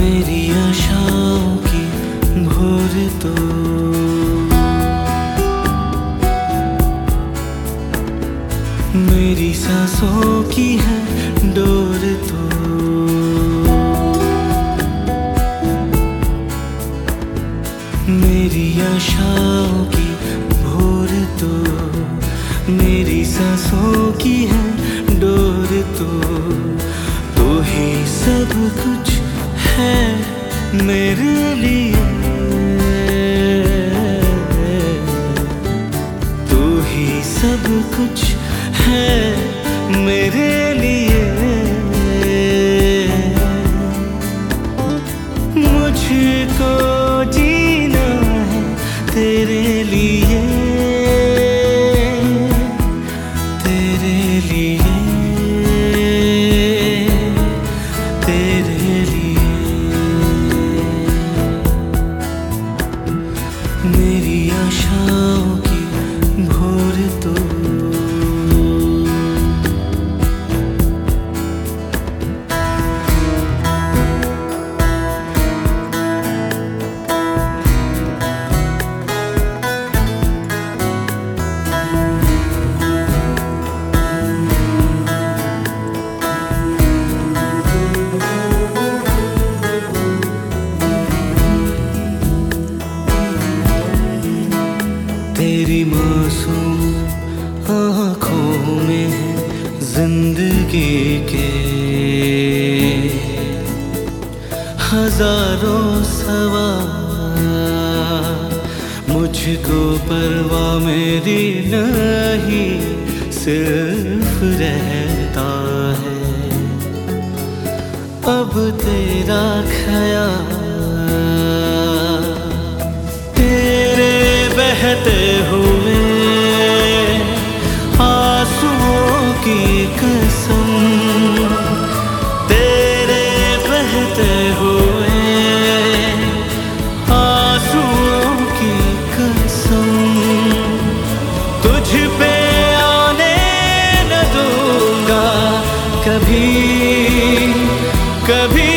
मेरी आशाओं की भोर तो मेरी सांसों की है डोर तो मेरी आशाओं की भोर तो मेरी सांसों की है डोर तो तू ही सब कुछ है मेरे लिए, तू ही सब कुछ है मेरे लिए। मुझको जीना है तेरे लिए, तेरे लिए, तेरे लिए। मेरी आशाओं की भोर तो तेरी मासूम आँखों में है जिंदगी के हजारों सवाल, मुझको परवाह मेरी नहीं सिर्फ रहता है अब तेरा ख्याल। बहते हुए आंसुओं की कसम, तेरे बहते हुए आंसुओं की कसम, तुझ पे आने न दूंगा कभी कभी।